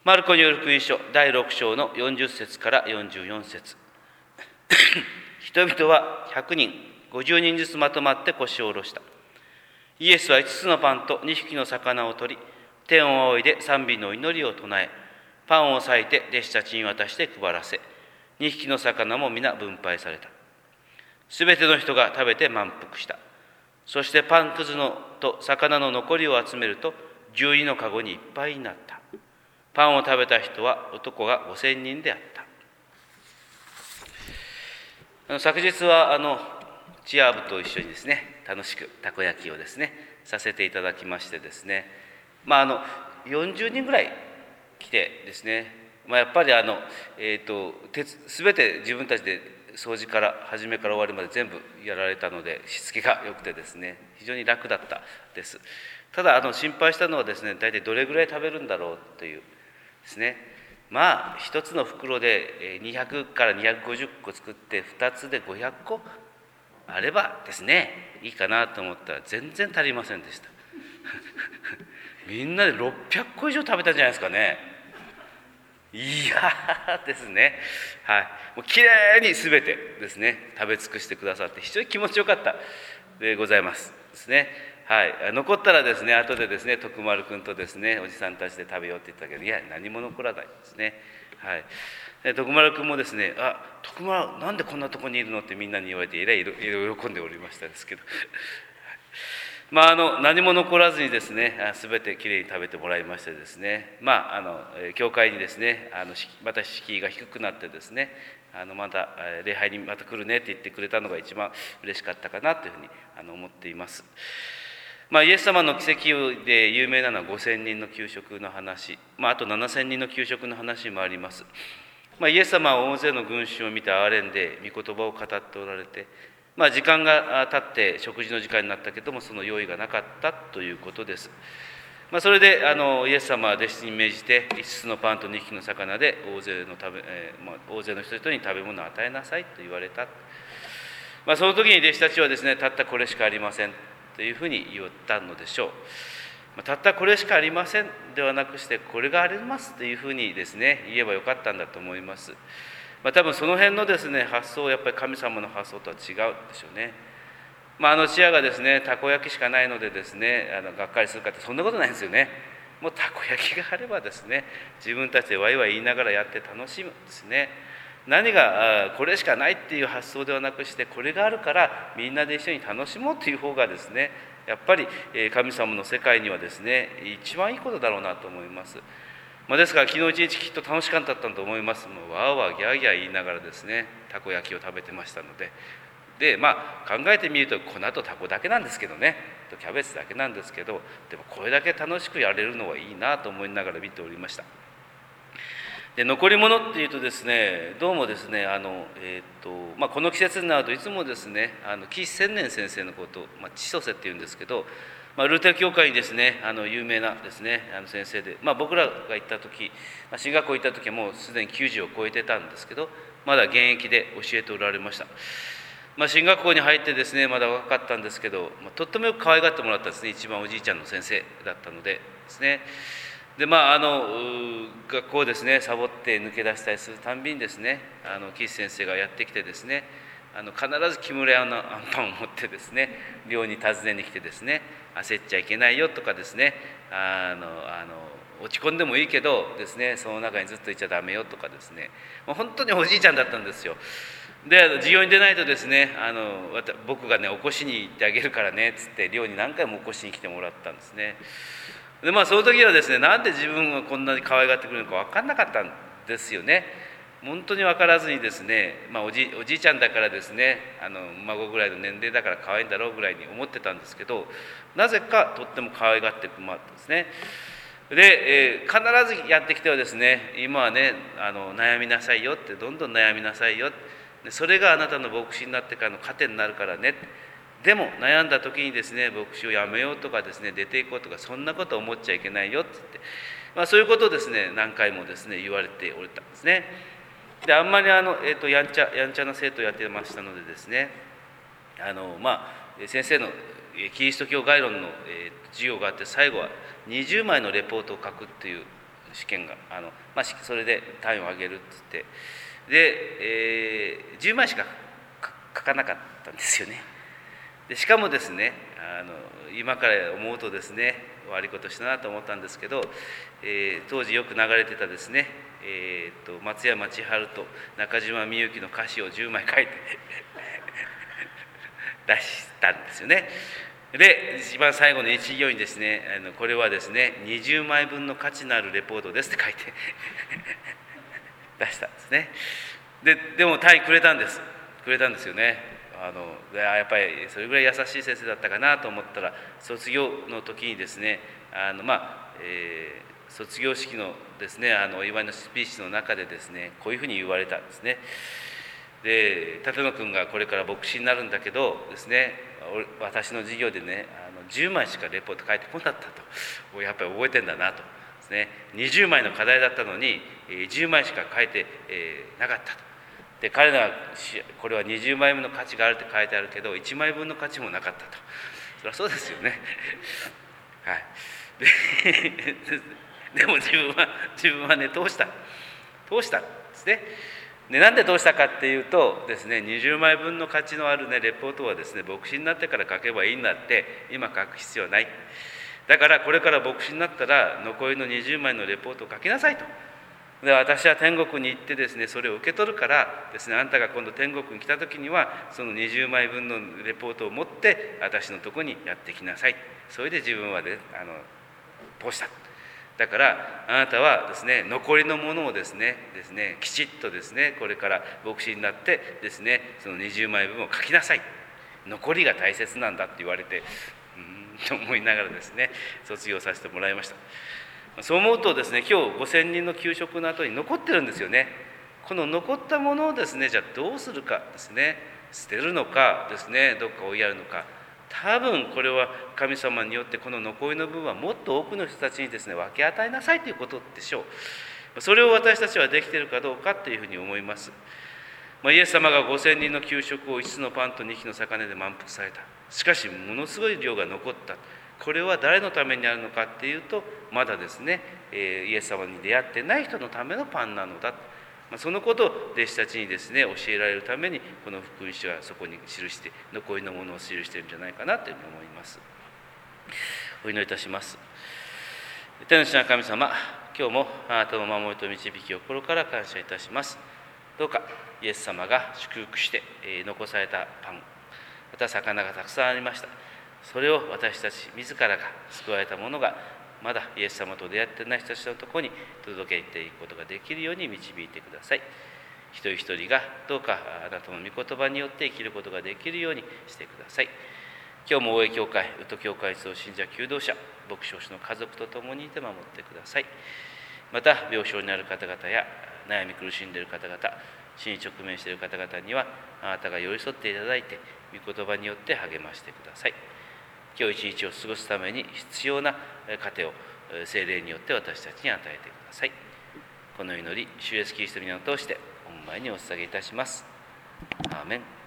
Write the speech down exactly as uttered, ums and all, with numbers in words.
マルコによる福音書だいろく章のよんじゅっ節からよんじゅうよん節人々はひゃくにん、ごじゅうにんずつまとまって腰を下ろした。イエスはいつつのパンとにひきの魚を取り、天を仰いで賛美の祈りを唱え、パンを裂いて弟子たちに渡して配らせ、にひきの魚も皆分配された。すべての人が食べて満腹した。そしてパンくずのと魚の残りを集めると、じゅうにのかごにいっぱいになった。パンを食べた人は男がごせんにんであった。あの昨日はあのチア部と一緒にですね、楽しくたこ焼きをですねさせていただきましてですね、まああのよんじゅうにんぐらい来てですね、まあ、やっぱりあの、えーと、すべて自分たちで掃除から初めから終わりまで全部やられたので、しつけが良くてですね、非常に楽だったです。ただあの心配したのはですね、大体どれぐらい食べるんだろうというですね。まあ一つの袋でにひゃくからにひゃくごじゅっこ作ってふたつでごひゃっこあればですねいいかなと思ったら全然足りませんでしたみんなでろっぴゃっこ以上食べたんじゃないですかね。いやですね、はい、もうきれいに全てですね食べ尽くしてくださって非常に気持ちよかったでございますですね。はい、残ったらですね後でですね徳丸君とですねおじさんたちで食べようって言ったけど、いや何も残らないですね。はい、で徳丸君もですね、あ、徳丸なんでこんなとこにいるのってみんなに言われてえらい喜んでおりましたですけどまあ、あの何も残らずにですね全てきれいに食べてもらいましてですね、まあ、あの教会にですねあのまた敷居が低くなってですね、あのまた礼拝にまた来るねって言ってくれたのが一番嬉しかったかなというふうにあの思っています。まあ、イエス様の奇跡で有名なのはごせんにんの給食の話、まあ、あとななせんにんの給食の話もあります。まあ、イエス様は大勢の群衆を見て憐れんで御言葉を語っておられて、まあ、時間が経って食事の時間になったけどもその用意がなかったということです。まあ、それであのイエス様は弟子に命じていつつのパンとにひきの魚で大勢の食べ、えーまあ、大勢の人々に食べ物を与えなさいと言われた。まあ、その時に弟子たちはですね、たったこれしかありませんというふうに言ったのでしょう。まあ、たったこれしかありませんではなくしてこれがありますというふうにですね言えばよかったんだと思います。まあ、多分その辺のですね発想はやっぱり神様の発想とは違うでしょうね。まあ、あのチアがですねたこ焼きしかないのでですねあのがっかりするかってそんなことないんですよね。もうたこ焼きがあればですね自分たちでワイワイ言いながらやって楽しむんですね。何がこれしかないっていう発想ではなくしてこれがあるからみんなで一緒に楽しもうという方がですねやっぱり神様の世界にはですね一番いいことだろうなと思います。まあ、ですから昨日一日きっと楽しかったと思います。もうわーわーギャーギャー言いながらですねたこ焼きを食べてましたので、でまあ考えてみると粉とたこだけなんですけどね、とキャベツだけなんですけど、でもこれだけ楽しくやれるのはいいなと思いながら見ておりました。で残り物っていうとですねどうもですねあの、えーとまあ、この季節になるといつもですねあの岸千年先生のこと、まあ、千歳っていうんですけど、まあ、ルーテル教会にですねあの有名なですねあの先生で、まあ、僕らが行った時、まあ、進学校行った時はもうすでにきゅうじゅうを超えてたんですけどまだ現役で教えておられました。まあ、進学校に入ってですねまだ若かったんですけど、まあ、とってもよく可愛がってもらったんですね。一番おじいちゃんの先生だったのでですね。でまああの学校をですねサボって抜け出したりするたんびにですねあの岸先生がやってきてですねあの必ず木村屋のアンパンを持ってですね寮に訪ねに来てですね焦っちゃいけないよとかですねあのあの落ち込んでもいいけどですねその中にずっといちゃダメよとかですねもう本当におじいちゃんだったんですよ。で授業に出ないとですねあの僕がね起こしに行ってあげるからねっつって寮に何回も起こしに来てもらったんですね。でまあその時はですねなんで自分がこんなに可愛がってくるのか分かんなかったんですよね。本当に分からずにですね、まあ、おじ、おじいちゃんだからですねあの孫ぐらいの年齢だから可愛いんだろうぐらいに思ってたんですけど、なぜかとっても可愛がってもらったんですね。で、えー、必ずやってきてはですね今はねあの悩みなさいよってどんどん悩みなさいよ、それがあなたの牧師になってからの糧になるからね。でも悩んだ時にですね牧師を辞めようとかですね出ていこうとかそんなこと思っちゃいけないよって言って、まあ、そういうことをですね何回もですね言われておれたんですね。であんまりあの、えー、とやんちゃやんちゃな生徒をやってましたのでですねあのまあ先生のキリスト教概論の、えー、授業があって最後はにじゅうまいのレポートを書くっていう試験があの、まあ、それで単位を上げるっつってで、えー、じゅうまいしか書かなかったんですよね。でしかもですねあの今から思うとですね悪いことしたなと思ったんですけど、えー、当時よく流れてたですね、えー、と松山千春と中島みゆきの歌詞をじゅうまい書いて出したんですよね。で一番最後の一行にですねあのこれはですねにじゅうまいぶんの価値のあるレポートですって書いて出したんですね。ででも単位くれたんですくれたんですよね。あのやっぱりそれぐらい優しい先生だったかなと思ったら卒業の時にですねあの、まあえー、卒業式のですねあのお祝いのスピーチの中でですねこういうふうに言われたんですね。で立野君がこれから牧師になるんだけどですね私の授業でねあのじゅうまいしかレポート書いてこなかったとやっぱり覚えてんだなとですねにじゅうまいの課題だったのにじゅうまいしか書いて、えー、なかったと。で彼らはこれはにじゅうまいぶんの価値があるって書いてあるけどいちまいぶんの価値もなかったと。そりゃそうですよねはいで, でも自分は自分はね通した通したんですね。でなんでどうしたかっていうとですねにじゅうまいぶんの価値のあるねレポートはですね牧師になってから書けばいいんだって今書く必要はない。だからこれから牧師になったら残りのにじゅうまいのレポートを書きなさいと。で私は天国に行ってですねそれを受け取るからですねあんたが今度天国に来た時にはそのにじゅうまいぶんのレポートを持って私のとこにやってきなさい。それで自分はねあの通した。だからあなたはですね残りのものをですねですねきちっとですねこれから牧師になってですねそのにじゅうまいぶんを書きなさい。残りが大切なんだって言われてうーんと思いながらですね卒業させてもらいました。そう思うとですね今日ごせんにんの給食の後に残ってるんですよね。この残ったものをですねじゃあどうするかですね捨てるのかですねどっか追いやるのか多分これは神様によってこの残りの分はもっと多くの人たちにですね分け与えなさいということでしょう。それを私たちはできているかどうかというふうに思います。まあ、イエス様がごせんにんの給食をいつつのパンとにひきの魚で満腹された。しかしものすごい量が残った。これは誰のためにあるのかっていうとまだですね、えー、イエス様に出会ってない人のためのパンなのだ。まあ、そのことを弟子たちにですね教えられるためにこの福音書はそこに記して残りのものを記しているんじゃないかなというふうに思います。お祈りいたします。天の父なる神様、今日もあなたの守りと導きを心から感謝いたします。どうかイエス様が祝福して、えー、残されたパンまた魚がたくさんありました。それを私たち自らが救われたものがまだイエス様と出会っていない人たちのところに届けていくことができるように導いてください。一人一人がどうかあなたの御言葉によって生きることができるようにしてください。今日も大江教会、宇都教会総信者求道者、牧師の家族と共にいて守ってください。また病床にある方々や悩み苦しんでいる方々、死に直面している方々にはあなたが寄り添っていただいて御言葉によって励ましてください。今日一日を過ごすために必要な糧を聖霊によって私たちに与えてください。この祈り、主イエスキリストの名を通して御前にお捧げいたします。アーメン。